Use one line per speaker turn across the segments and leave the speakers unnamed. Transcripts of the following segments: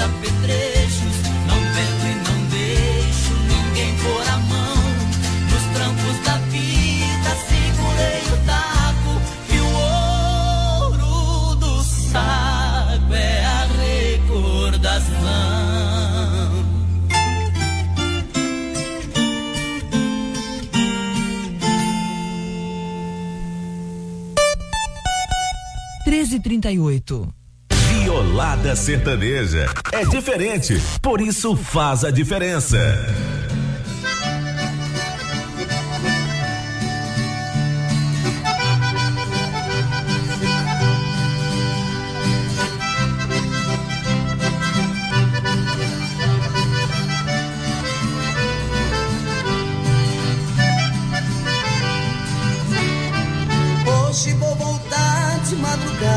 apetrechos, não vendo e não deixo ninguém pôr a mão nos trampos da vida. Segurei o taco e o ouro do saco é a recordação.
13h38.
Violada sertaneja. É diferente, por isso faz a diferença.
Hoje vou voltar de madrugada,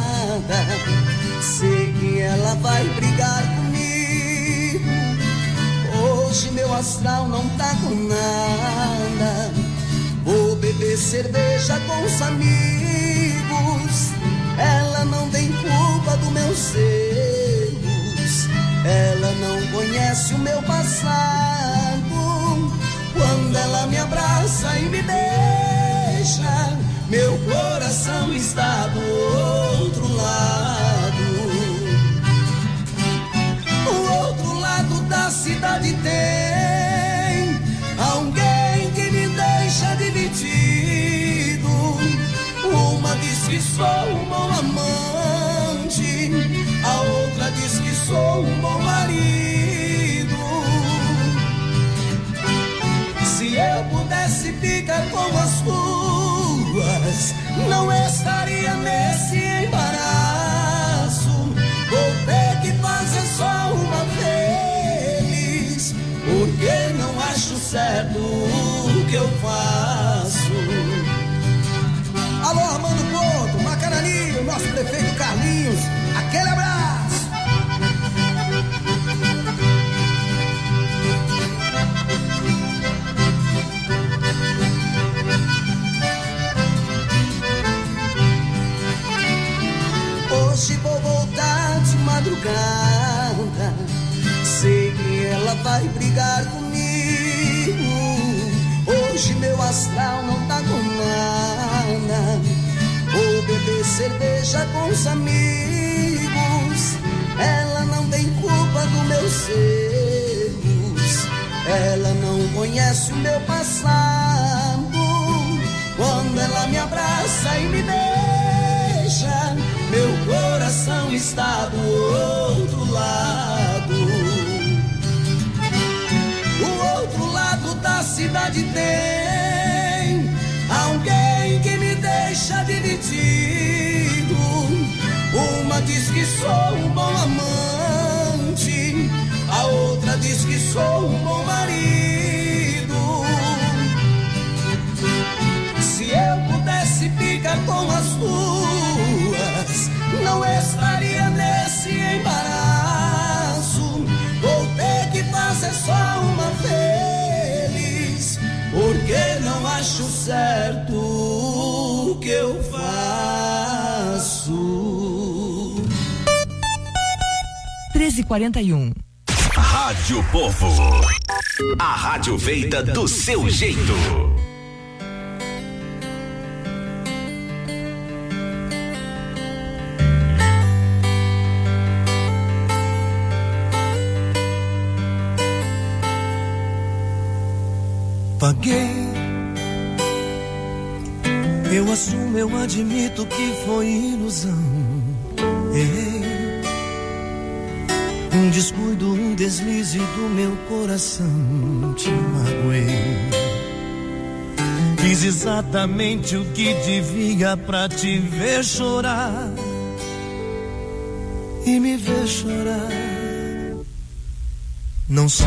sei que ela vai brigar comigo. Hoje meu astral não tá com nada, vou beber cerveja com os amigos. Ela não tem culpa dos meus erros, ela não conhece o meu passado. Quando ela me abraça e me deixa, meu coração está do outro lado. O outro lado da cidade tem alguém que me deixa dividido. Uma diz que sou um bom amante, a outra diz que sou um bom marido. Se eu pudesse ficar com as duas, não estaria nesse embaraço. Vou ter que fazer só uma vez, porque não acho certo o que eu faço.
Alô, Armando Couto, Macaraninho, nosso prefeito Carlinhos, aquele abraço.
Hoje vou voltar de madrugada, sei que ela vai brigar comigo. Hoje meu astral não tá com nada, vou beber cerveja com os amigos. Ela não tem culpa dos meus erros, ela não conhece o meu passado. Quando ela me abraça e me deixa, meu coração está do outro lado. O outro lado da cidade tem alguém que me deixa dividido. Uma diz que sou um bom amante, a outra diz que sou um bom marido. Se eu pudesse ficar com as duas, não estaria nesse embaraço. Vou ter que fazer só uma vez, porque não acho certo o que eu faço.
13h41.
Rádio Povo. A rádio feita do seu jeito.
Paguei, eu assumo, eu admito que foi ilusão. Errei, um descuido, um deslize do meu coração. Te magoei, fiz exatamente o que devia pra te ver chorar e me ver chorar. Não sei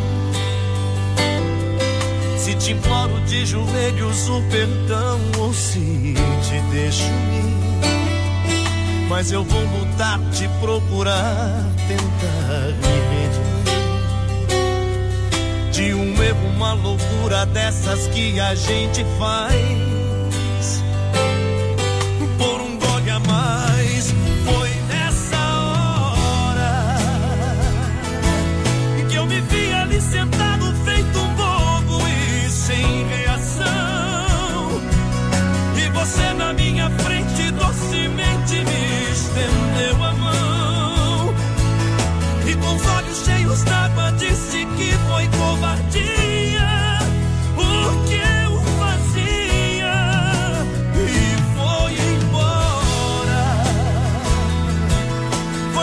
se te imploro de joelhos o perdão ou se te deixo ir, mas eu vou lutar, te procurar, tentar me redimir de um erro, uma loucura dessas que a gente faz por um gole a mais. Foi nessa hora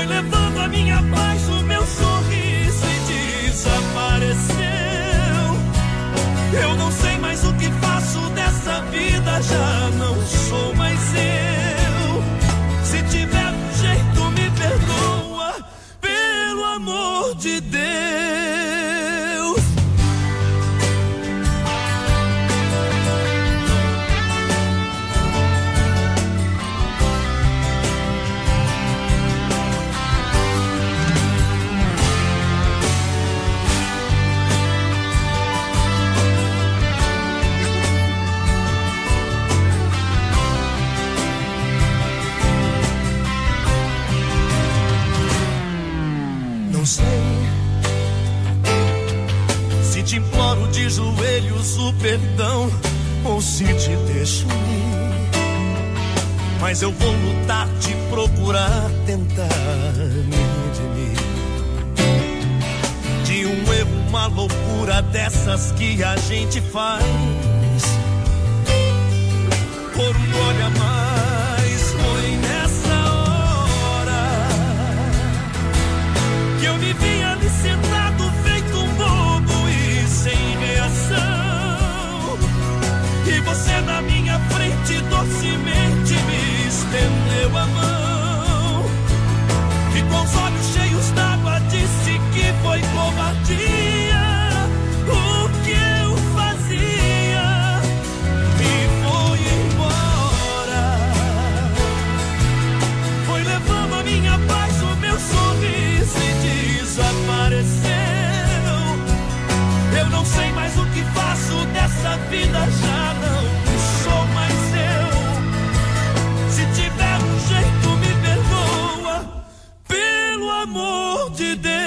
foi levando a minha paz, o meu sorriso e desapareceu. Eu não sei mais o que faço dessa vida, já não sou mais eu. Se tiver um jeito, me perdoa, pelo amor de Deus. Não sei se te imploro de joelhos o perdão ou se te deixo ir, mas eu vou lutar, te procurar, tentar me redimir de um erro, uma loucura dessas que a gente faz por um gole a mais. Foi nessa hora que eu me vi ali sentado feito um bobo e sem reação, e você na minha frente docemente me estendeu a mão e com os olhos cheios d'água disse que foi covardia o que eu fazia, e foi embora. Foi levando a minha paz, o meu sorriso e desapareceu. Eu não sei mais o que faço dessa vida, já não sou mais eu. Se tiver um jeito, me perdoa, pelo amor de Deus.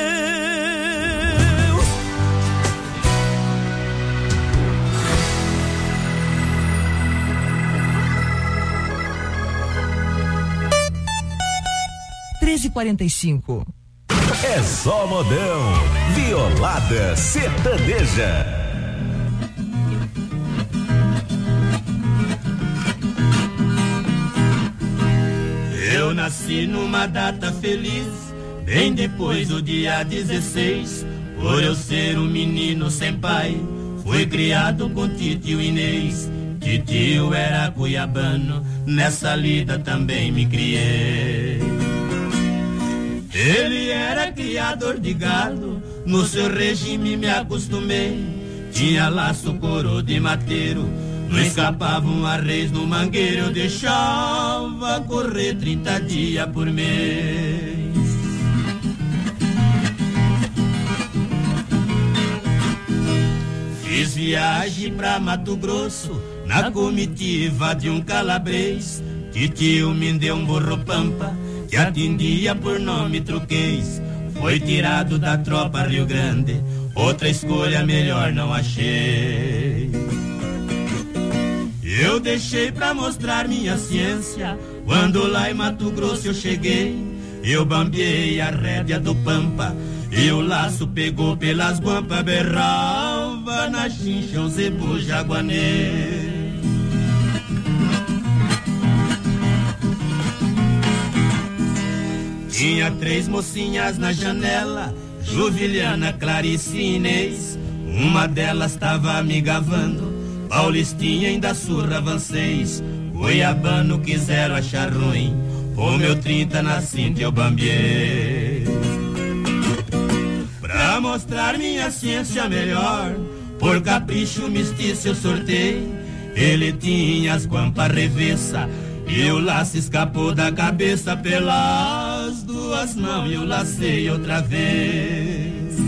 (13h45)
É só modão. Violada sertaneja.
Eu nasci numa data feliz, bem depois do dia 16. Por eu ser um menino sem pai, fui criado com titio Inês. Titio era cuiabano, nessa lida também me criei. Ele era criador de gado, no seu regime me acostumei. Tinha laço, coro de mateiro, não escapavam arreios no mangueiro. Eu deixava correr 30 dias por mês. Fiz viagem pra Mato Grosso, na comitiva de um calabrês. Titio me deu um burro pampa, que atendia por nome truquês. Foi tirado da tropa Rio Grande, outra escolha melhor não achei. Eu deixei pra mostrar minha ciência, quando lá em Mato Grosso eu cheguei. Eu bambeei a rédea do pampa, e o laço pegou pelas guampas. Berrava na chincha o zebu jaguanês. Tinha 3 mocinhas na janela, Juliana, Clarice e Inês. Uma delas tava me gavando, Paulistinha ainda surra avancês. Goiabano quiseram achar ruim, o meu 30 na cinta eu bambiei. Pra mostrar minha ciência melhor, por capricho mestiço eu sortei. Ele tinha as guampas revessa, e o laço escapou da cabeça. Pelas 2 mãos eu lacei outra vez.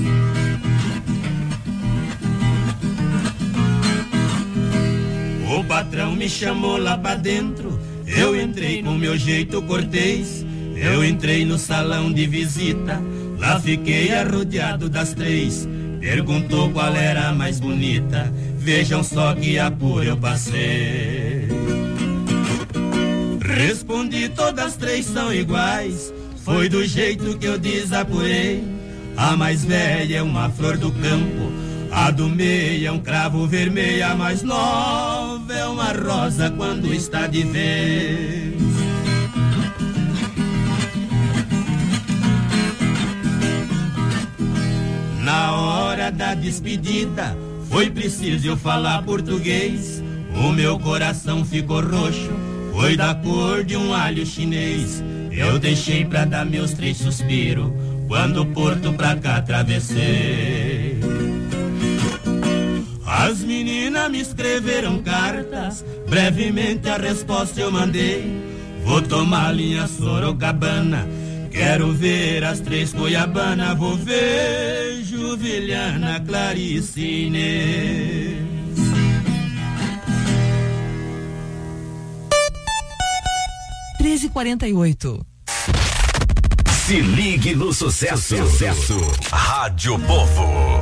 O patrão me chamou lá pra dentro, eu entrei com meu jeito cortês. Eu entrei no salão de visita, lá fiquei arrodeado das 3. Perguntou qual era a mais bonita, vejam só que apuro eu passei. Respondi, todas 3 são iguais, foi do jeito que eu desapurei. A mais velha é uma flor do campo, a do meio é um cravo vermelho, a mais nova é uma rosa quando está de vez.
hora da despedida, foi preciso eu falar português. O meu coração ficou roxo, foi da cor de um alho chinês. Eu deixei pra dar meus 3 suspiros, quando o porto pra cá atravessei. As meninas me escreveram cartas, brevemente a resposta eu mandei. Vou tomar linha Sorocabana, quero ver as 3 Goiabana. Vou ver Juliana, Clarice e Inês.
(13h48).
Se ligue no sucesso. Rádio Povo.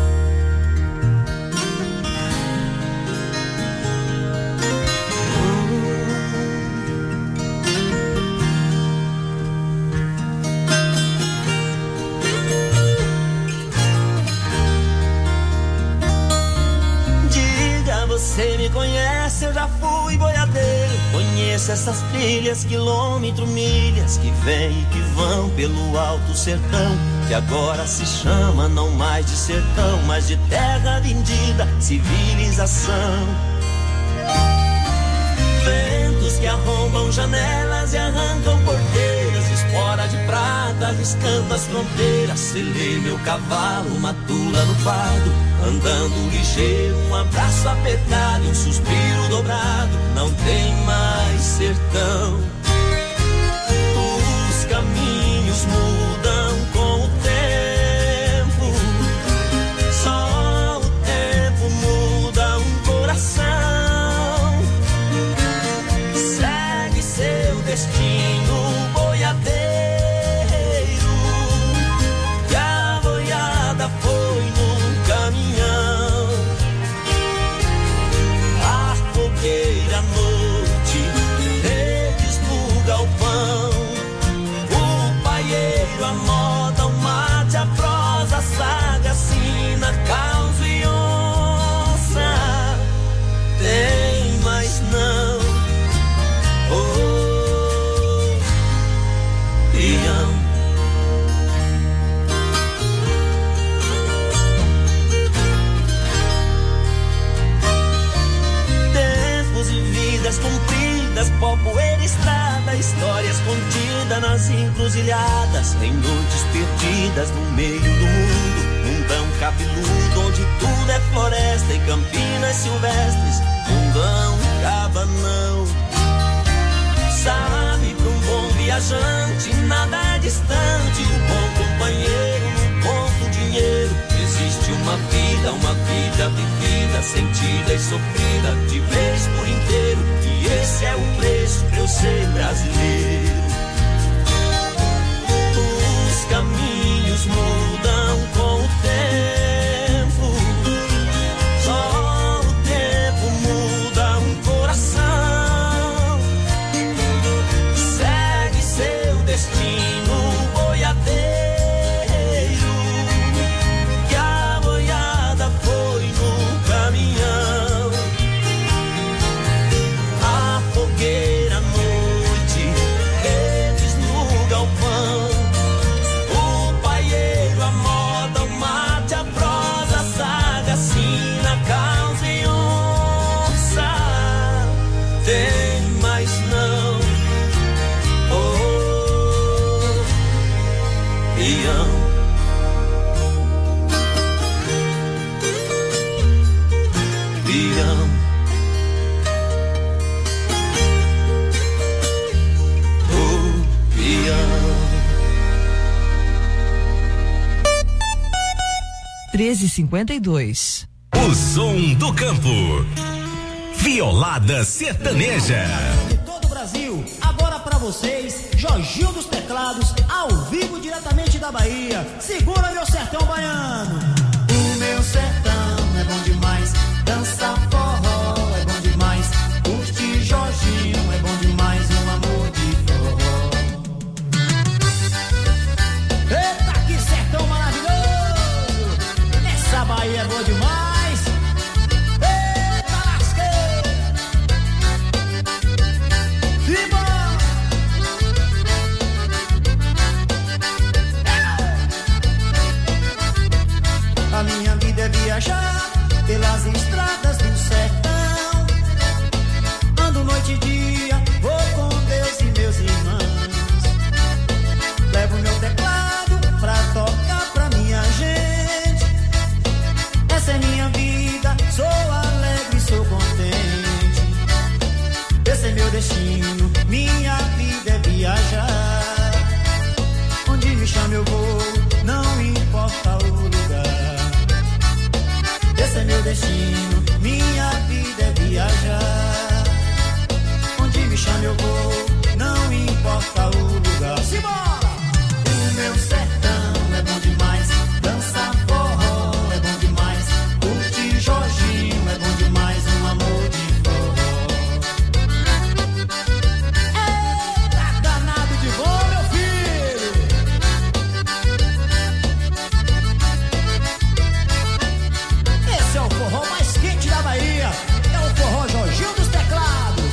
Você me conhece, eu já fui boiadeiro. Conheço essas trilhas, quilômetro, milhas, que vêm e que vão pelo alto sertão, que agora se chama não mais de sertão, mas de terra vendida, civilização. Ventos que arrombam janelas e arrancam porteiras, espora de prata arriscando as fronteiras. Selei meu cavalo, uma tula no fardo, andando ligeiro, um abraço apertado, um suspiro dobrado, não tem mais sertão. Os caminhos mudam com o tempo, só o tempo muda um coração. Segue seu destino, boiadeiro, que a boiada foi num caminhão. A fogueira à noite, redes no galpão, o paieiro, a moda, o mate, a prosa, a saga, a sina, caos e onça. Tem mais não. Oh, peão. Tempos e vidas compridas, pó, poeira, estrada, histórias contidas nas encruzilhadas, em noites perdidas no meio do mundo, mundão cabeludo, onde tudo é floresta e campinas silvestres, mundão cabanão. Sabe, pra um bom viajante nada é distante, um bom companheiro, um ponto dinheiro. Existe uma vida vivida, sentida e sofrida de vez por inteiro, e esse é o preço pra eu ser brasileiro. Os caminhos mudam com o tempo, só o tempo muda um coração. Segue seu destino, boiadeiro, que a boiada foi no caminhão. A fogueira à noite, redes no galpão, o paieiro, a moda, o mate, a prosa, a saga, a sina, caos e onça. Tem mais não. Oh, peão. Peão. Oh, peão.
13h52.
O som do campo. Violada sertaneja.
De todo o Brasil, agora pra vocês, Jorginho dos Teclados, ao vivo diretamente da Bahia. Segura meu sertão baiano. O meu sertão é bom demais, dança forró é bom demais, curte Jorginho é bom demais, um amor de forró. Eita, que sertão maravilhoso! Essa Bahia é boa demais. viajar pelas estradas do sertão. Ando noite e dia, vou com Deus e meus irmãos. Levo meu teclado pra tocar pra minha gente. Essa é minha vida, sou alegre, sou contente. Esse é meu destino, minha vida é viajar. Onde me chama eu vou, não importa o lugar. Esse é meu destino, minha vida é viajar. Onde me chama eu vou, não importa o lugar. Simbora! O meu sertão é bom demais, dançar forró é bom demais, curtir Jorginho é bom demais, um amor de forró. Eita, danado de bom, meu filho! Esse é o forró mais quente da Bahia, é o forró Jorginho dos Teclados.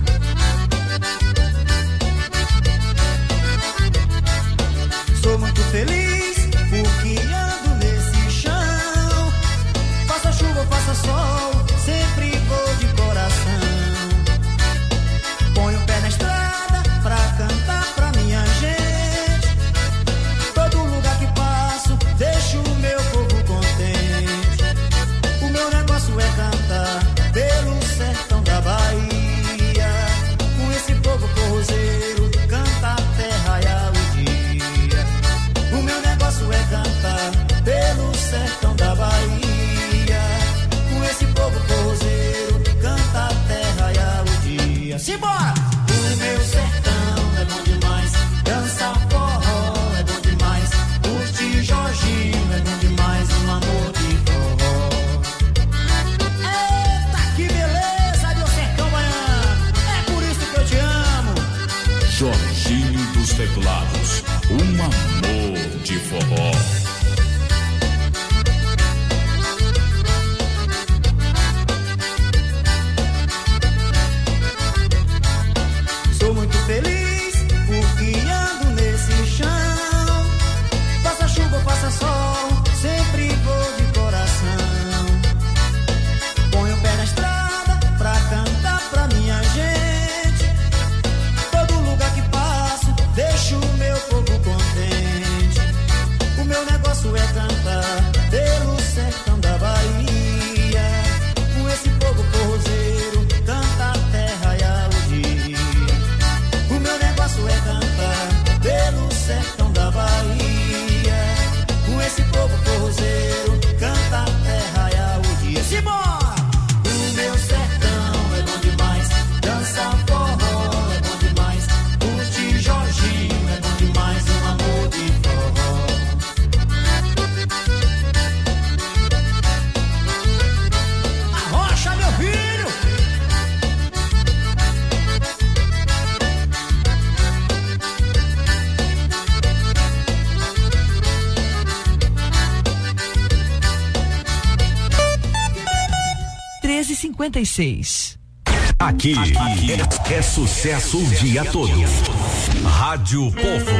Sou muito feliz porque ando nesse chão. Faça chuva, faça sol, sempre vou de coração. Ponho o pé na estrada pra cantar pra minha gente. Todo lugar que passo, deixo o meu povo contente. O meu negócio é cantar pelo sertão da Bahia. Com esse povo forrozeiro, canta até raiar o dia. O meu negócio é cantar pelo sertão da Bahia. Com esse povo forrozeiro, canta até raiar o dia. Simbora! O meu sertão é bom demais, dançar forró é bom demais, curtir Jorginho é bom demais, um amor de forró. Eita, que beleza, meu sertão baiano! É por isso que eu te amo!
Jorginho dos Teclados, um amor de forró.
Sou muito feliz porque ando nesse chão. Faça chuva, faça sol, sempre vou de coração. Ponho o pé na estrada pra cantar pra minha gente. Todo lugar que passo, deixo o meu povo contente. O meu negócio é cantar pelo sertão da Bahia. Com esse povo forrozeiro, canta até raiar o dia. O meu negócio é cantar pelo sertão da Bahia. Com esse povo forrozeiro, canta até raiar o dia. Simbora! O meu sertão é bom demais, dançar forró é bom demais, curtir Jorginho é bom demais, um amor de forró. Arrocha, meu filho!
Aqui é sucesso o dia todo. Rádio Povo.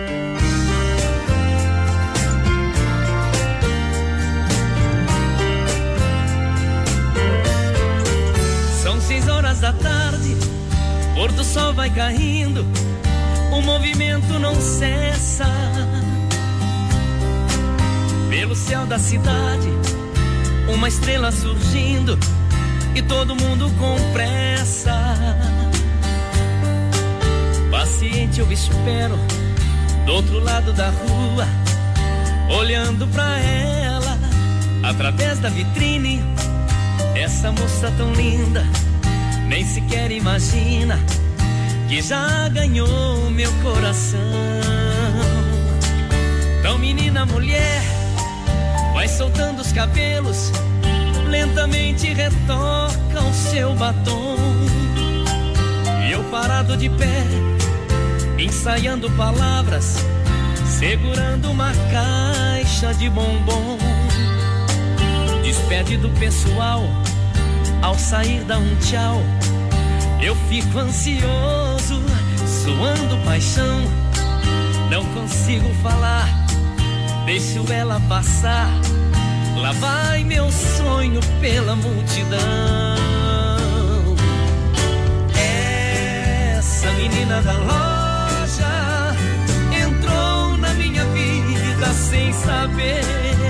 São 6 horas da tarde, pôr do sol vai caindo, o movimento não cessa. Pelo céu da cidade, uma estrela surgindo e todo mundo com pressa. Paciente eu espero do outro lado da rua, olhando pra ela através da vitrine. Essa moça tão linda, nem sequer imagina que já ganhou meu coração. Tão menina mulher, vai soltando os cabelos, lentamente retoca o seu batom. E eu parado de pé, ensaiando palavras, segurando uma caixa de bombom. Despede do pessoal, ao sair dá um tchau. Eu fico ansioso, suando paixão. Não consigo falar, deixo ela passar, Lá vai meu sonho pela multidão. Essa menina da loja entrou na minha vida sem saber.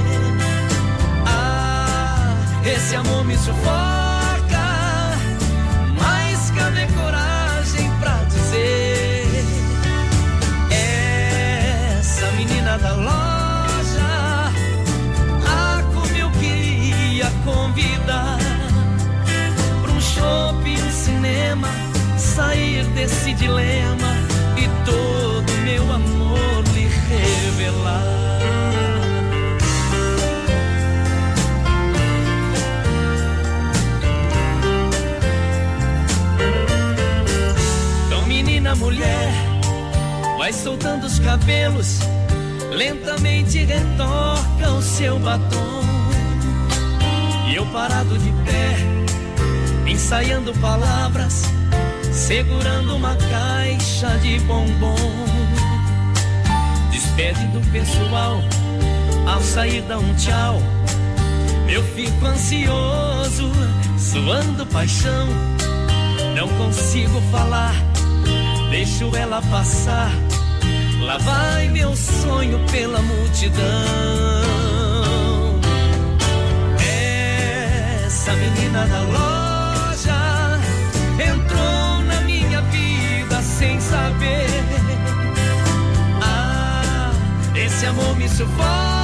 Ah, esse amor me sufoca, mas cadê coragem pra dizer? Essa menina da loja, ah, como eu queria convidar pra um shopping, um cinema, sair desse dilema e todo meu amor lhe revelar. Então, menina, mulher, vai soltando os cabelos, lentamente retorca o seu batom. E eu parado de pé, ensaiando palavras, segurando uma caixa de bombom. Despede do pessoal, ao sair dá um tchau. Eu fico ansioso, suando paixão. Não consigo falar, deixo ela passar. Lá vai meu sonho pela multidão. Essa menina da loja entrou na minha vida sem saber. Ah, esse amor me sufoca,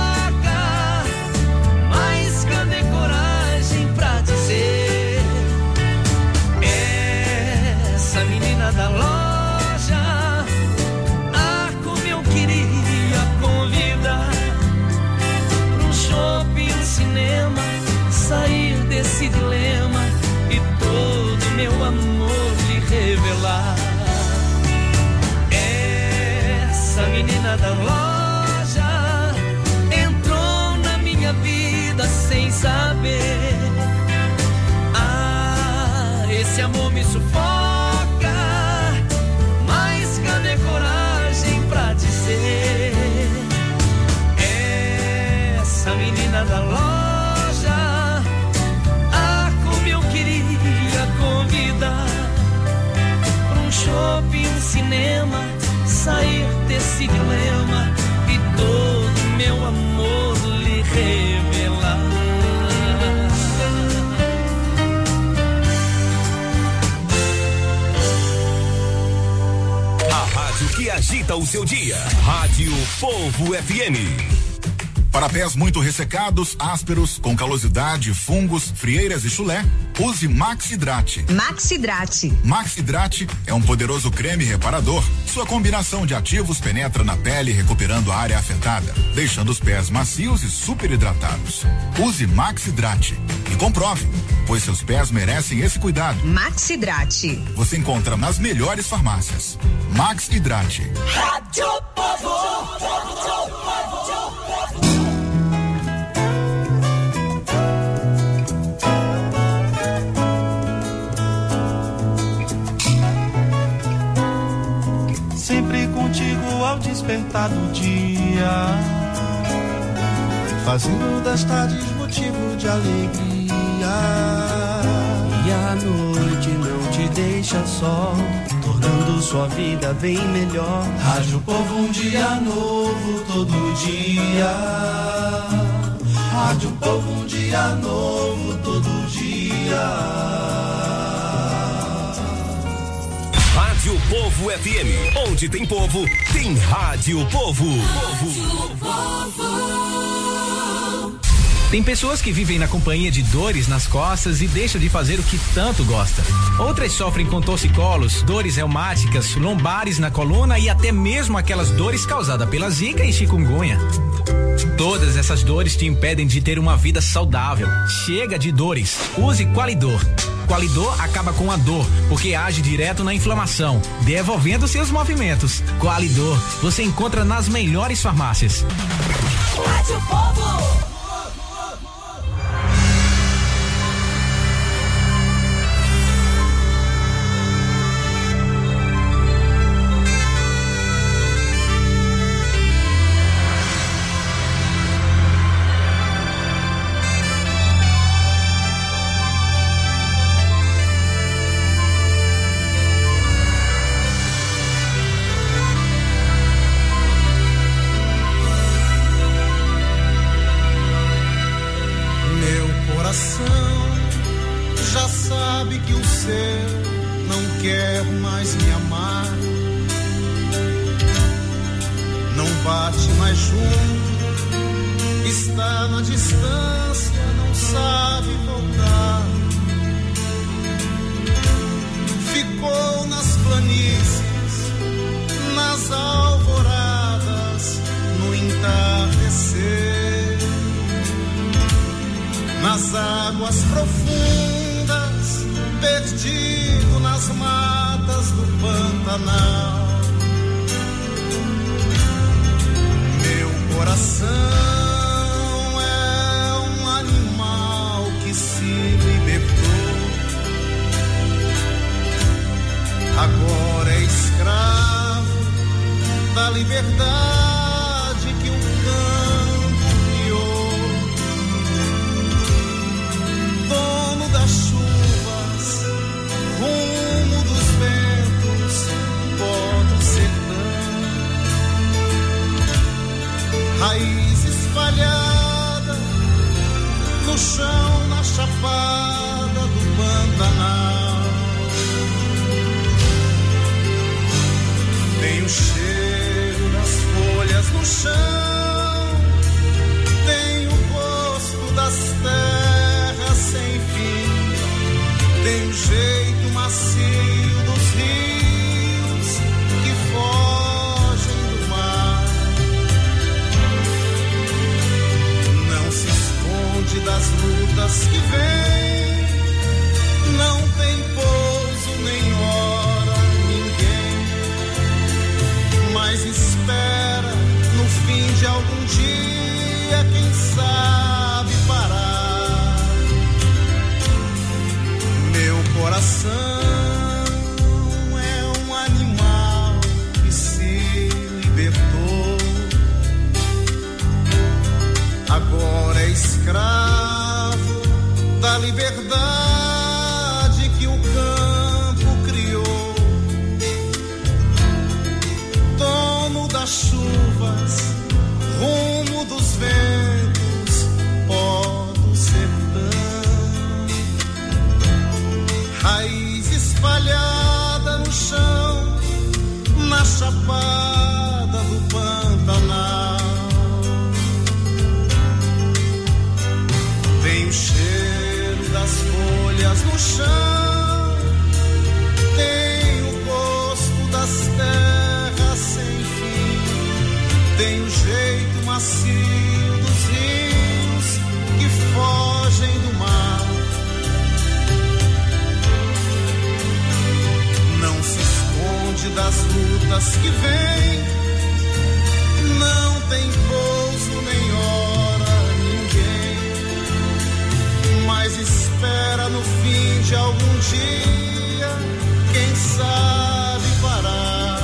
mas cadê coragem pra dizer? Essa menina da loja, ah, como eu queria convidar pra um shopping, um cinema, sair desse dilema e todo meu amor lhe revelar. Essa menina da loja entrou na minha vida sem saber. Ah, esse amor me sufoca, mas cadê coragem pra dizer? Essa menina da loja, ah, como eu queria convidar pra um shopping, um cinema, sair desse dilema e todo meu amor lhe revelar.
A rádio que agita o seu dia. Rádio Povo FM.
Para pés muito ressecados, ásperos, com calosidade, fungos, frieiras e chulé, use Max Hidrate.
Max Hidrate.
Max Hidrate é um poderoso creme reparador. Sua combinação de ativos penetra na pele, recuperando a área afetada, deixando os pés macios e super hidratados. Use Max Hidrate e comprove, pois seus pés merecem esse cuidado.
Max Hidrate.
Você encontra nas melhores farmácias. Max Hidrate.
Rádio Povo.
Sempre contigo ao despertar do dia, fazendo das tardes motivo de alegria. E a noite não te deixa só, tornando sua vida bem melhor. Rádio Povo, um dia novo todo dia. Rádio Povo, um dia novo todo dia.
Rádio Povo FM, onde tem povo, tem Rádio Povo.
Tem pessoas que vivem na companhia de dores nas costas e deixam de fazer o que tanto gosta. Outras sofrem com torcicolos, dores reumáticas, lombares na coluna e até mesmo aquelas dores causadas pela zika e chikungunya. Todas essas dores te impedem de ter uma vida saudável. Chega de dores. Use Qualidor. Qualidor acaba com a dor, porque age direto na inflamação, devolvendo seus movimentos. Qualidor, você encontra nas melhores farmácias.
Rádio Povo.
esquecer, não quer mais me amar. Não bate mais junto, está na distância, não sabe voltar. Ficou nas planícies, nas alvoradas, no entardecer, nas águas profundas, perdido nas matas do Pantanal. Meu coração é um animal que se libertou, agora é escravo da liberdade que o campo criou. Dono das chuvas, rumo dos ventos, pó do sertão, raiz espalhada no chão, na chapada do Pantanal. Tem o cheiro das folhas no chão, tem o gosto das terras sem fim, tem o jeito macio dos rios que fogem do mar. Não se esconde das lutas que vem, não tem pouso nem hora, mas espera no fim de algum dia, quem sabe parar. Meu coração é um animal que se libertou, agora é escravo da liberdade que o campo criou. Dono das chuvas, rumo dos ventos, pó do sertão, raiz espalhada no chão, na chapada do Pantanal. Tem o cheiro das folhas no chão, tem o gosto das terras sem fim, tem o jeito macio dos rios que fogem do mar. Não se esconde das lutas que vem, não tem pouso nem hora, ninguém, mas espera no fim de algum dia, quem sabe parar.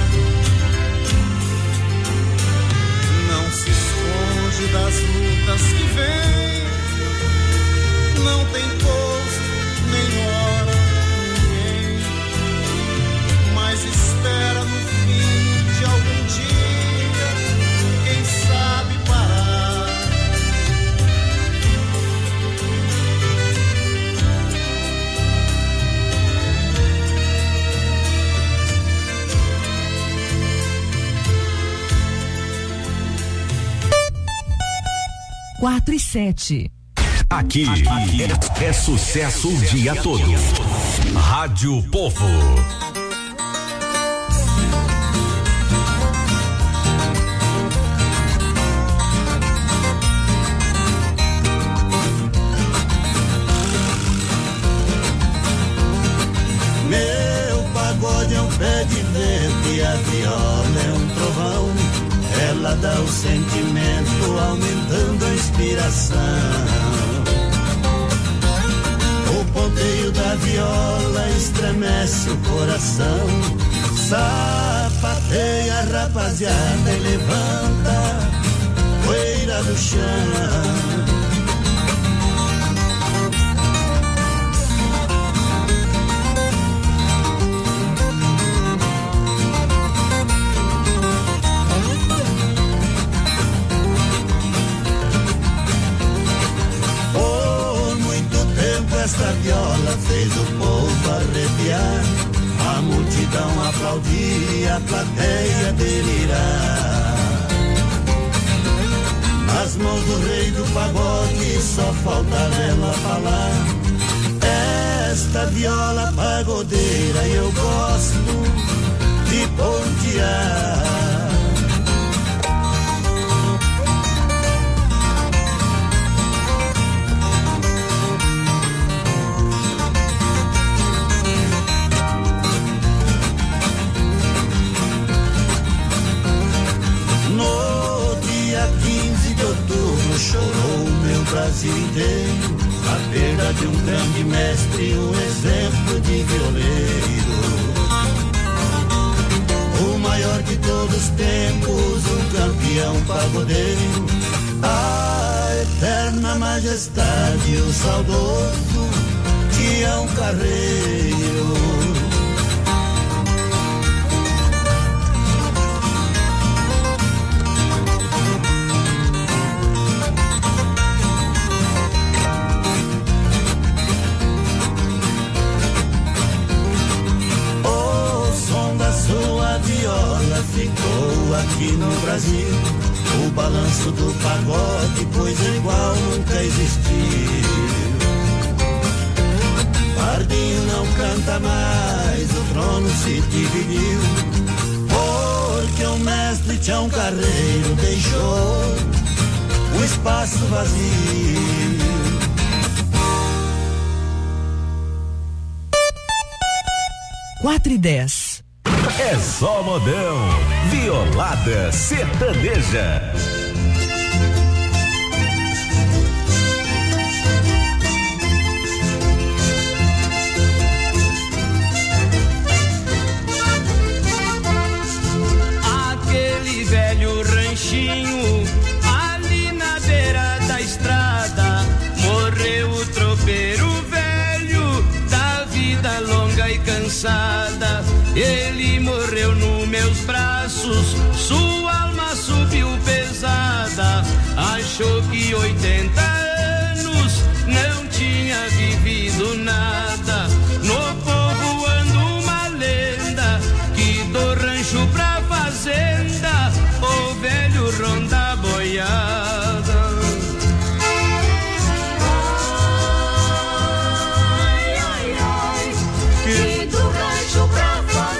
Não se esconde das lutas que vem, não tem pouso nem hora, ninguém, mas espera no fim de algum dia, quem sabe parar.
Quatro e 7.
Aqui é sucesso o dia todo. Rádio Povo.
Meu pagode é um pé de vento e a viola é um trovão. Ela dá o sentimento, aumentando a inspiração. O ponteio da viola estremece o coração. Sapateia, rapaziada, e levanta poeira do chão. Esta viola fez o povo a plateia delirar. Nas mãos do rei do pagode só falta ela falar. Esta viola pagodeira eu gosto de pontear. Chorou meu Brasil inteiro a perda de um grande mestre, um exemplo de violeiro. O maior de todos os tempos, um campeão pagodeiro. A eterna majestade, o saudoso Tião Carreiro. Ficou aqui no Brasil o balanço do pagode, pois igual nunca existiu. Pardinho não canta mais, o trono se dividiu, porque o mestre Tião Carreiro deixou o espaço vazio.
4:10.
É só modão, Violada Sertaneja.
Aquele velho ranchinho ali na beira da estrada, morreu o tropeiro velho da vida longa e cansada. Ele morreu nos meus braços, sua alma subiu pesada. Achou que 80 anos não tinha vivido nada. No povo anda uma lenda que do rancho pra fazenda o velho ronda boiada.
Ai, ai, ai, que do rancho pra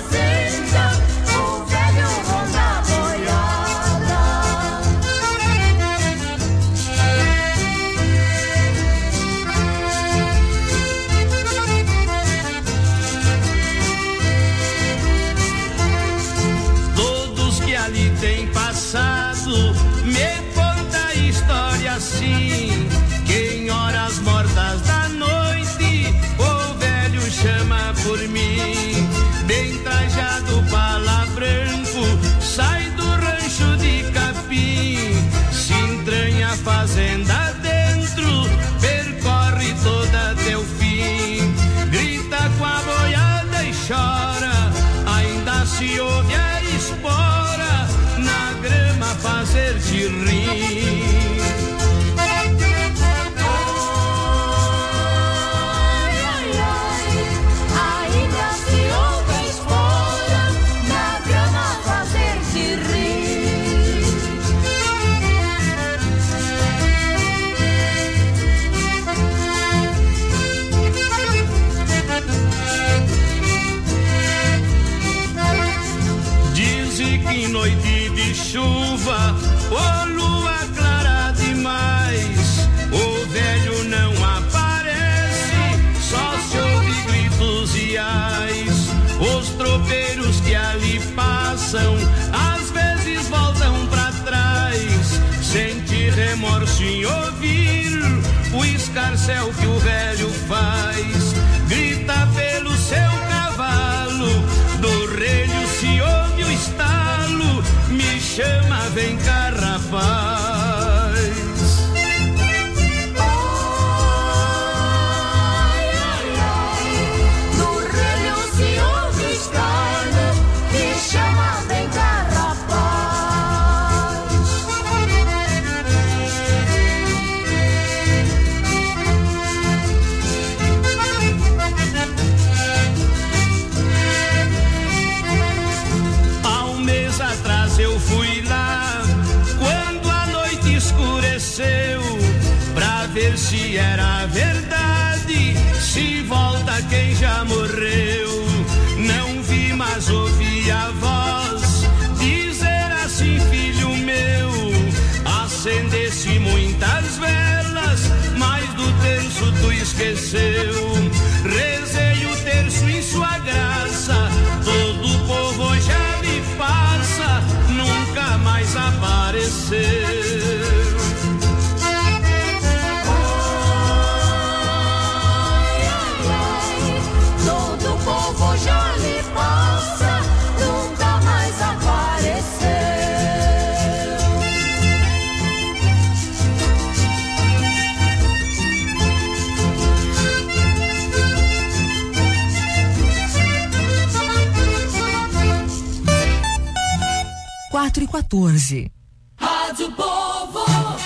me conta a história assim, que em horas mortas da noite o velho chama por mim. Bem trajado, pala branco, sai do rancho de capim, se entranha a fazenda dentro, percorre toda até o fim. Grita com a boiada e chora, ainda se ouve a espora na grama fazer-te rir. Ai, ai, ai, ainda se ouve a espora na grama fazer-te rir. Dizem que noite de chuva, ô lua clara demais, o velho não aparece, só se ouve gritos e ais. Os tropeiros que ali passam, às vezes voltam pra trás, sente remorso em ouvir o escarcéu que o velho faz. Grita pelo seu cavalo, do relho se ouve o estalo, me chama, vem cá, rapaz. Ai, ai, ai, do relho se ouve o estalo, me chama, vem cá, rapaz.
aconteceu, pra ver se era verdade, se volta quem já morreu. Não vi, mas ouvi a voz dizer assim: filho meu, acendesse muitas velas, mas do terço tu esqueceu. Rezei o terço em sua graça, todo o povo já lhe passa, nunca mais apareceu.
Todo o povo já lhe passa, nunca mais apareceu.
4h14.
Rádio Povo.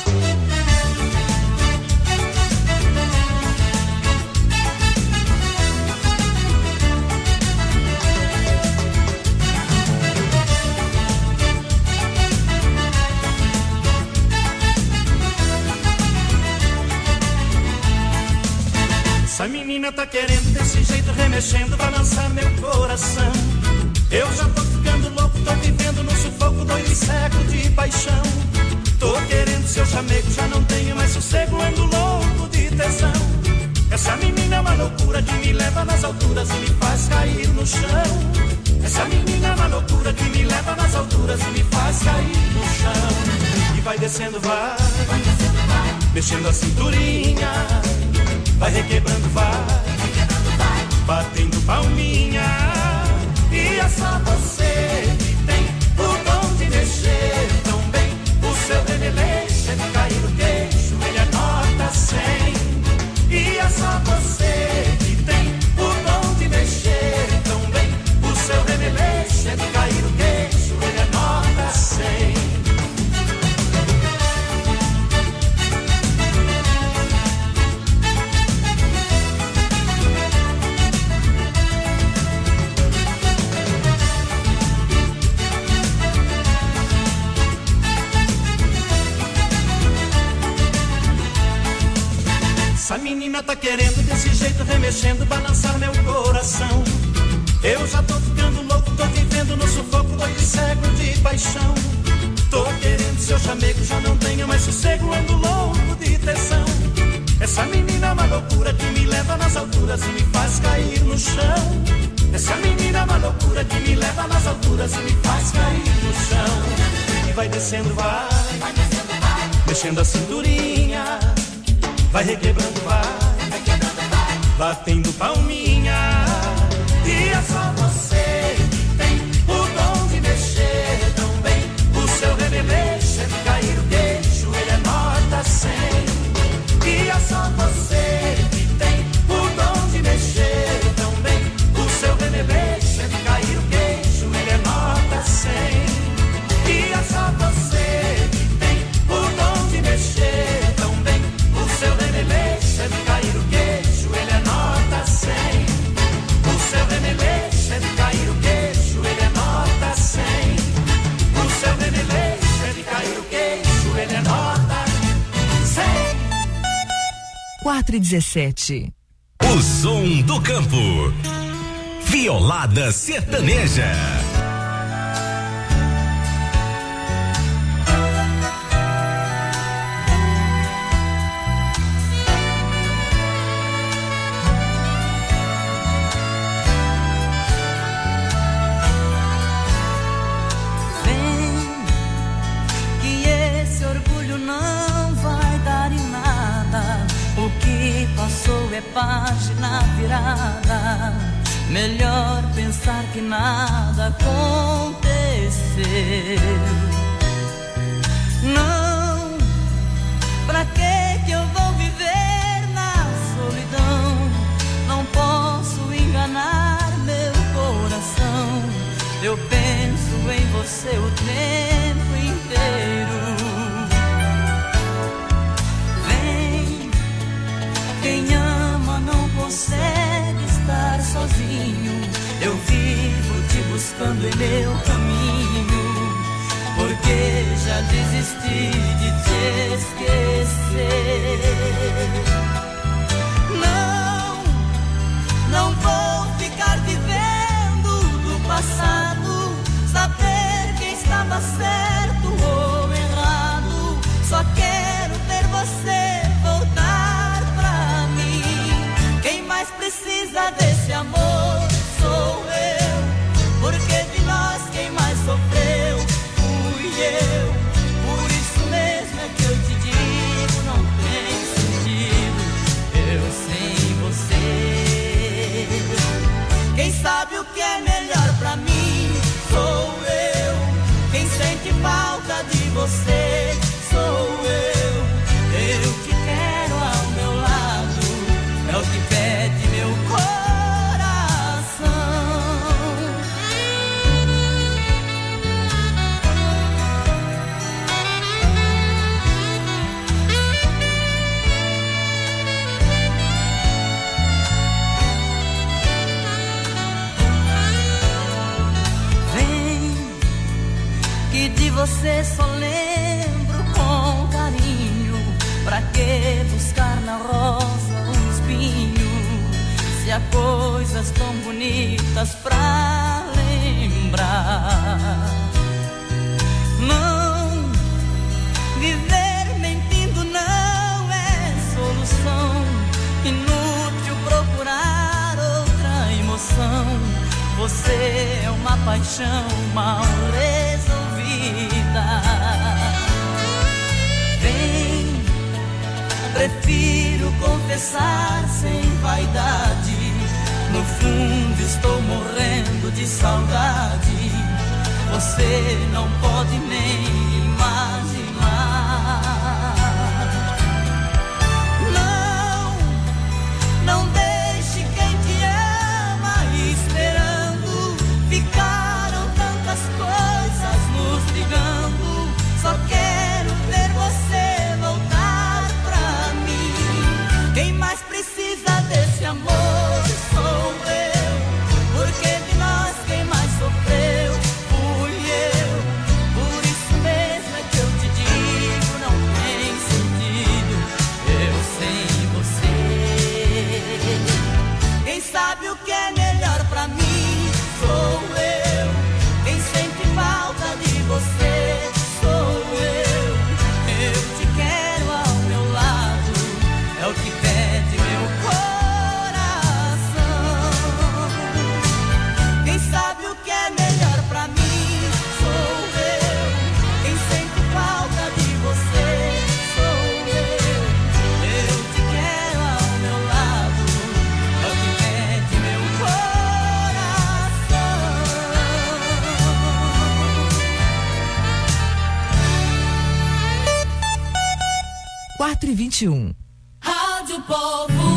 Essa menina tá querendo desse jeito, remexendo, balançar meu coração. Eu já tô ficando louco, tô vivendo no sufoco, doido e cego de paixão. Tô querendo seu chamego, já não tenho mais sossego, ando louco de tesão. Essa menina é uma loucura que me leva nas alturas e me faz cair no chão. Essa menina é uma loucura que me leva nas alturas e me faz cair no chão. E vai descendo, vai mexendo a cinturinha, vai requebrando, vai batendo palminha. E é só você que tem o dom de mexer tão bem. O seu remeleixo é de cair no queixo, ele é nota 100. E é só você que tem o dom de mexer tão bem. O seu remeleixo é de cair no queixo, ele é nota 100. Essa menina tá querendo desse jeito, remexendo, balançar meu coração. Eu já tô ficando louco, tô vivendo no sufoco, doido e cego de paixão. Tô querendo seu chamego, já não tenho mais sossego, ando louco de tesão. Essa menina é uma loucura que me leva nas alturas e me faz cair no chão. Essa menina é uma loucura que me leva nas alturas e me faz cair no chão. E vai descendo, vai mexendo a cinturinha, vai requebrando, vai batendo palminha. E é só você que tem o dom de mexer tão bem. O seu remeleixo é de cair o queixo, ele é nota 100. E é só você que tem o dom de mexer tão bem. O seu remeleixo é de cair o queixo, ele é nota 100. E é só você que tem o dom de mexer tão bem. O seu remeleixo é de cair o queixo, ele é nota 100. O seu remeleixo é de cair o queixo, ele é nota 100. O seu remeleixo é de cair o queixo, ele é nota 100.
4h17.
O som do campo. Violada sertaneja.
Passou é página virada, melhor pensar que nada aconteceu. Não, pra que eu vou viver na solidão? Não posso enganar meu coração. Eu penso em você o tempo inteiro. Quem ama não consegue estar sozinho. Eu vivo te buscando em meu caminho, porque já desisti de te esquecer. há coisas tão bonitas pra lembrar. Não, viver mentindo não é solução. Inútil procurar outra emoção. Você é uma paixão mal resolvida. Vem, prefiro confessar sem vaidade. No fundo estou morrendo de saudade. Você não pode nem imaginar. Não deixe quem te ama esperando. Ficaram tantas coisas nos ligando. Só quero ver você voltar pra mim. Quem mais precisa desse amor sou eu. Porque de nós quem mais sofreu fui eu. Por isso mesmo é que eu te digo, não tem sentido eu sem você. Quem sabe o que é melhor pra mim sou eu. Quem sente falta de você sou eu. Eu te quero ao meu lado, é o que pede meu coração. Quem sabe o que é melhor pra mim sou eu. Quem sente falta de você sou eu. Eu te quero ao meu lado, é o que pede meu coração.
4h21.
Rádio Povo.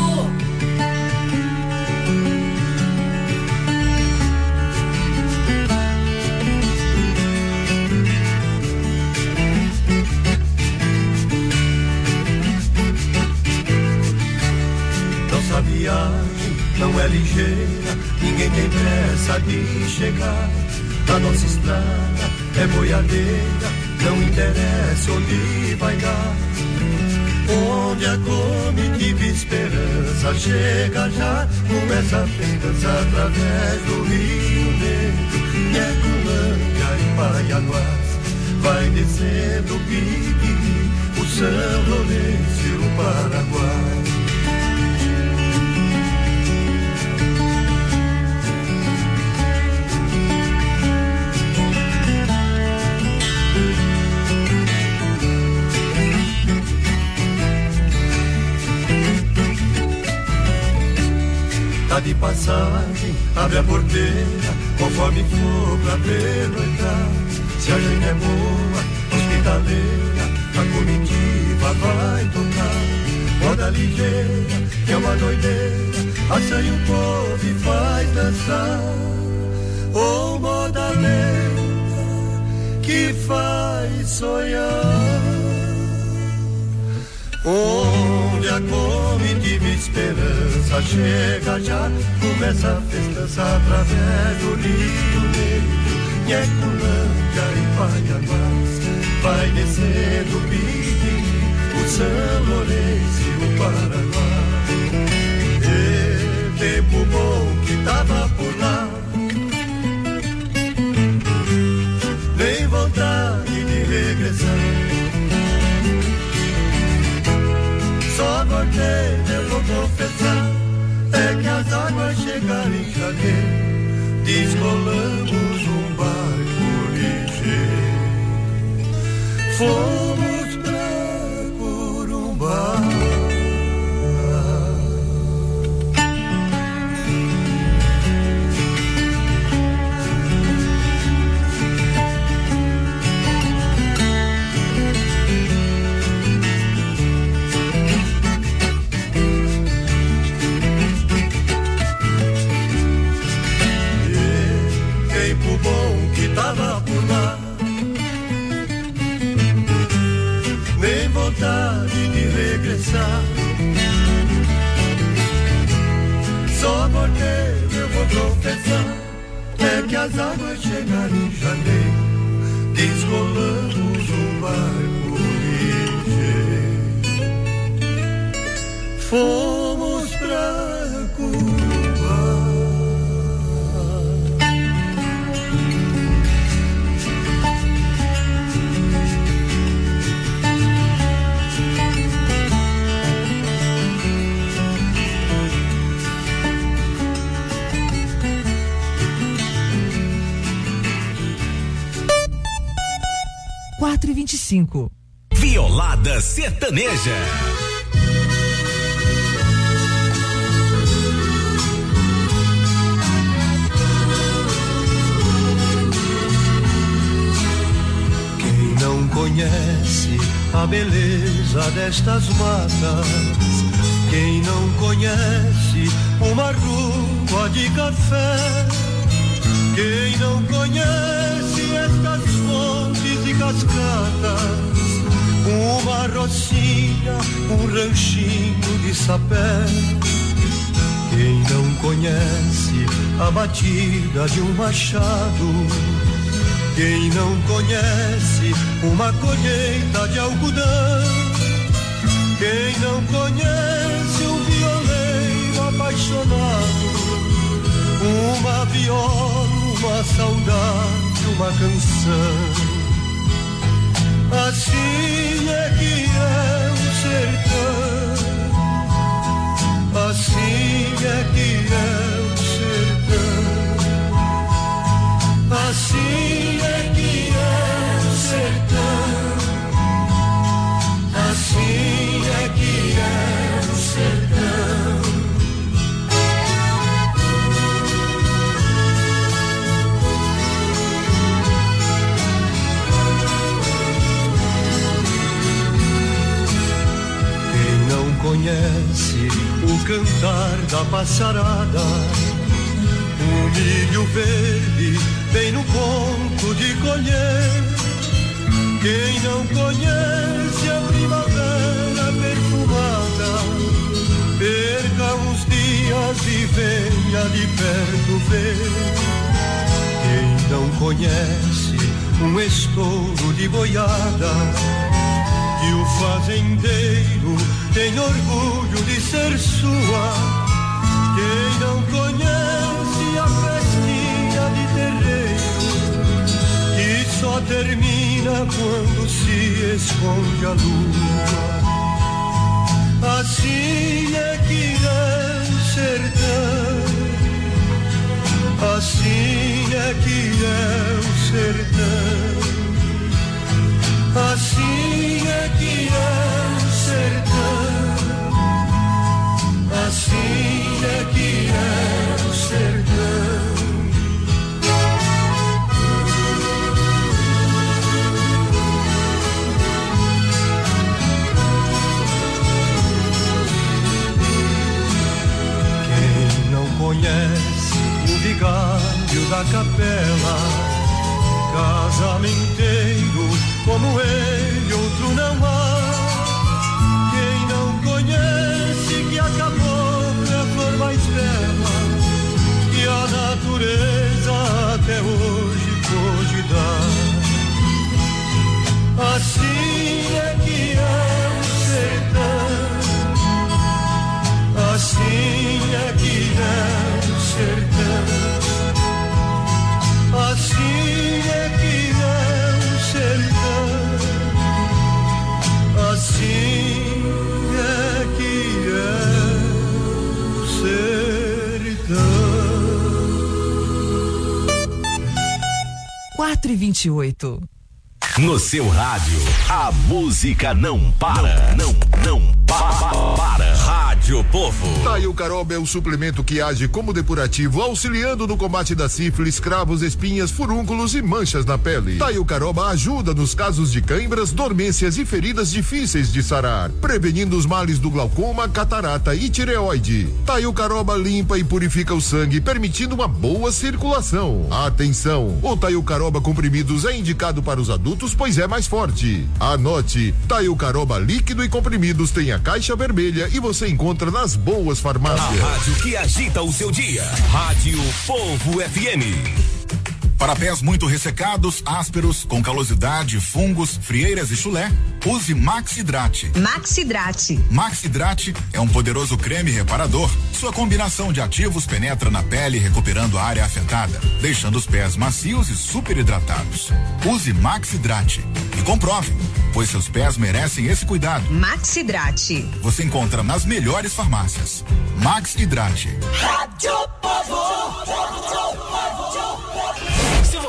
Nossa viagem não é ligeira, ninguém tem pressa de chegar. A nossa estrada é boiadeira, não interessa onde vai dar. Onde a comitiva esperança chega já, começa a festança através do Rio Negro, Nheculândia e Paiaguás. Vai descendo o Pique, o São Lourenço e o Paraguai. Tá de passagem, abre a porteira, conforme for pra pernoitar. Se a gente é boa, hospitaleira, a comitiva vai tocar. Roda ligeira, que é uma doideira, assanha o povo e faz dançar. Ou moda lenta, que faz sonhar. Onde a comitiva esperança chega já, começa a festança através do Rio Negro, Nheculândia e Paiaguás. Vai descendo o Pique, o São Lourenço e o Paraguai. E tempo bom que tava por lá, nem vontade de regressar. Só voltei, eu vou confessar, é que as águas chegaram em janeiro, descolamos um barco ligeiro, fomos pra Corumbá. Bom que tava por lá, nem vontade de regressar. Só porque eu vou confessar, é que as águas chegaram em janeiro, descolamos um barco ligeiro, fomos pra Cuba.
25.
Violada Sertaneja.
Quem não conhece a beleza destas matas, quem não conhece uma rua de café, quem não conhece estas fontes e cascatas, uma rocinha, um ranchinho de sapé, quem não conhece a batida de um machado, quem não conhece uma colheita de algodão, quem não conhece um violeiro apaixonado, uma viola, uma saudade, uma canção. Assim é que é o sertão, assim é que é o sertão, assim é que é o sertão, assim é que é o sertão. Conhece o cantar da passarada, um milho verde bem no ponto de colher. Quem não conhece a primavera perfumada, perca uns dias e venha de perto ver. Quem não conhece um estouro de boiada, que o fazendeiro tem orgulho de ser sua. Quem não conhece a festinha de terreiro, que só termina quando se esconde a lua. Assim é que é o sertão, assim é que é o sertão, assim é que é o sertão, assim é que é o sertão. Quem não conhece o vigário da capela, casamenteiro como ele, outro não há. Quem não conhece que acabou é a flor mais bela, que a natureza até hoje pôde dar. Assim é que é o sertão, assim é que é o sertão, assim é que é o sertão, assim é que é o sertão.
4h28.
No seu rádio, a música não para. Não para. Rádio Povo.
Taiucaroba é o suplemento que age como depurativo, auxiliando no combate da sífilis, cravos, espinhas, furúnculos e manchas na pele. Taiucaroba ajuda nos casos de cãibras, dormências e feridas difíceis de sarar, prevenindo os males do glaucoma, catarata e tireoide. Taiucaroba limpa e purifica o sangue, permitindo uma boa circulação. Atenção, o Taiucaroba comprimidos é indicado para os adultos, pois é mais forte. Anote, Taiucaroba líquido e comprimidos tem a caixa vermelha e você encontra nas boas farmácias.
A rádio que agita o seu dia. Rádio Povo FM.
Para pés muito ressecados, ásperos, com calosidade, fungos, frieiras e chulé, use Maxidrate.
Maxidrate.
Maxidrate é um poderoso creme reparador. Sua combinação de ativos penetra na pele, recuperando a área afetada, deixando os pés macios e super hidratados. Use Maxidrate e comprove, pois seus pés merecem esse cuidado.
Maxidrate.
Você encontra nas melhores farmácias. Maxidrate.
Rádio Povo.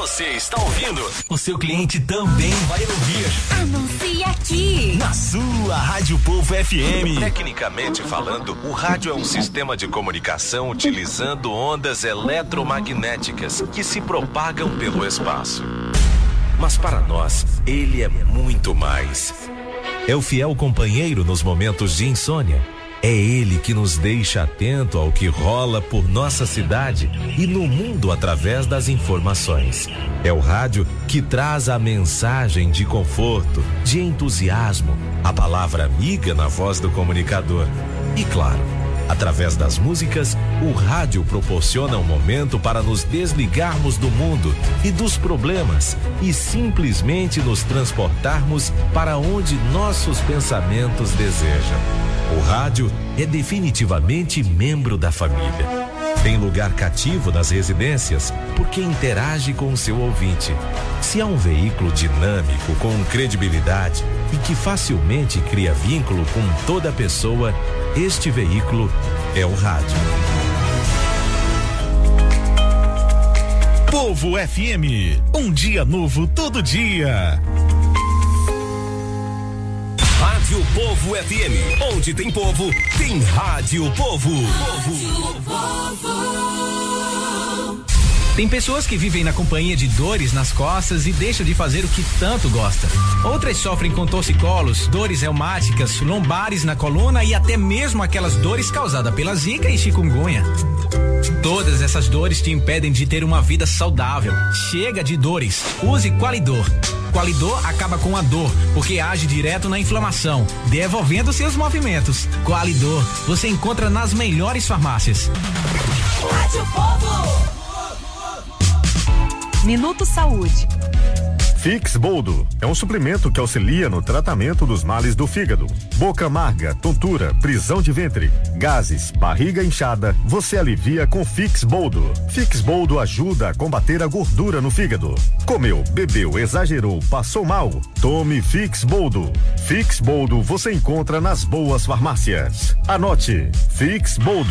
Você está ouvindo? O seu cliente também vai ouvir.
Anuncie aqui.
Na sua Rádio Povo FM. Tecnicamente falando, o rádio é um sistema de comunicação utilizando ondas eletromagnéticas que se propagam pelo espaço. Mas para nós, ele é muito mais. É o fiel companheiro nos momentos de insônia. É ele que nos deixa atento ao que rola por nossa cidade e no mundo através das informações. É o rádio que traz a mensagem de conforto, de entusiasmo, a palavra amiga na voz do comunicador. E claro, através das músicas, o rádio proporciona um momento para nos desligarmos do mundo e dos problemas e simplesmente nos transportarmos para onde nossos pensamentos desejam. O rádio é definitivamente membro da família. Tem lugar cativo nas residências porque interage com o seu ouvinte. Se há um veículo dinâmico, com credibilidade e que facilmente cria vínculo com toda pessoa, este veículo é o rádio.
Povo FM, um dia novo todo dia.
Rádio Povo FM, onde tem povo, tem Rádio Povo.
Tem pessoas que vivem na companhia de dores nas costas e deixam de fazer o que tanto gosta. Outras sofrem com torcicolos, dores reumáticas, lombares na coluna e até mesmo aquelas dores causadas pela zika e chikungunya. Todas essas dores te impedem de ter uma vida saudável. Chega de dores. Use Qualidor. Qualidor acaba com a dor, porque age direto na inflamação, devolvendo seus movimentos. Qualidor, você encontra nas melhores farmácias.
Rádio Povo.
Minuto Saúde.
Fix Boldo é um suplemento que auxilia no tratamento dos males do fígado. Boca amarga, tontura, prisão de ventre, gases, barriga inchada, você alivia com Fix Boldo. Fix Boldo ajuda a combater a gordura no fígado. Comeu, bebeu, exagerou, passou mal? Tome Fix Boldo. Fix Boldo você encontra nas boas farmácias. Anote, Fix Boldo.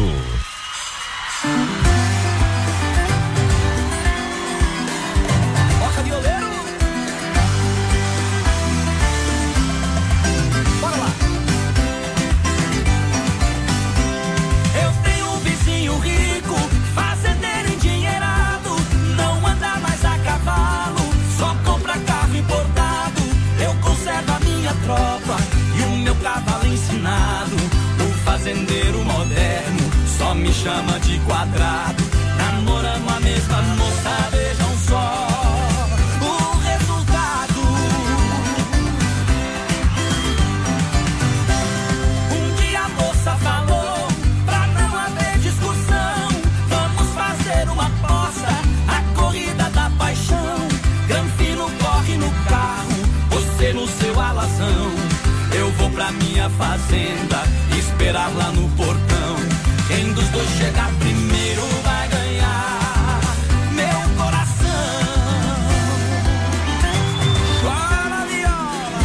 O fazendeiro moderno só me chama de quadrado. Namoramos a mesma moça, vejam só o resultado. Um dia a moça falou pra não haver discussão: vamos fazer uma aposta, a corrida da paixão. Granfino corre no carro, você no seu alazão. Eu vou pra minha fazenda, esperar lá no portão. Quem dos dois chegar primeiro vai ganhar meu coração. Bora, viola!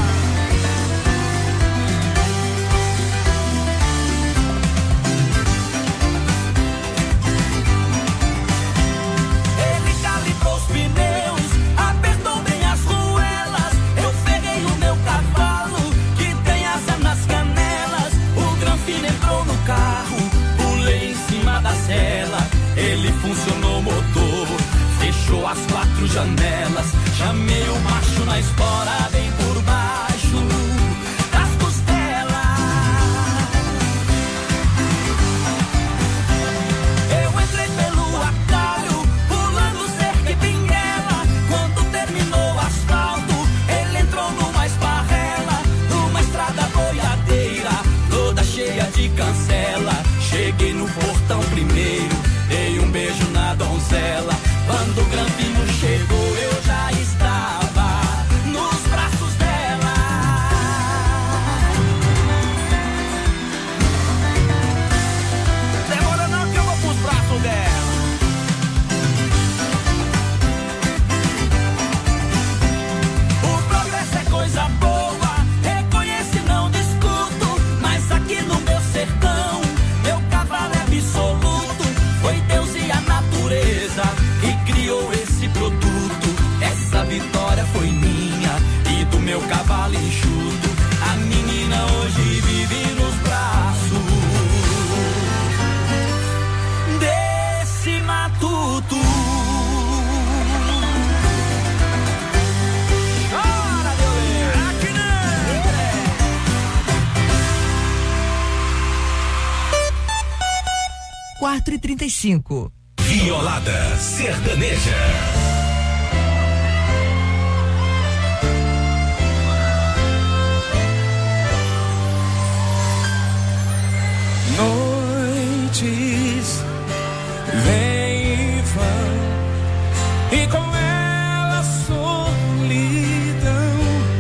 Ele calibrou os pneus, apertou bem as ruelas. Eu peguei o meu cavalo, nas canelas, o Granfino entrou no carro, pulei em cima da sela, ele funcionou o motor, fechou as 4 janelas, chamei o macho na espora, bem por baixo das costelas. Eu entrei pelo atalho, pulando cerca e pinguela, quando terminou o asfalto, ele entrou numa esparrela, numa estrada boiadeira, toda cheia de cancela. Cheguei no portão primeiro, dei um beijo na donzela. Quando o Granfino chegou, eu
4h35.
Violada Sertaneja.
Noites vêm e vão, e com ela a solidão.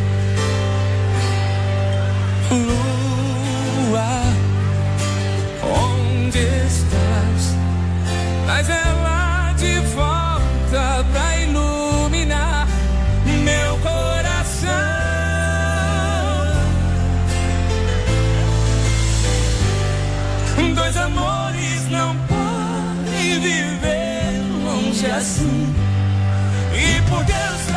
Lua, onde estás? Traz ela de volta pra iluminar meu coração. Dois amores não podem viver longe assim. E por Deus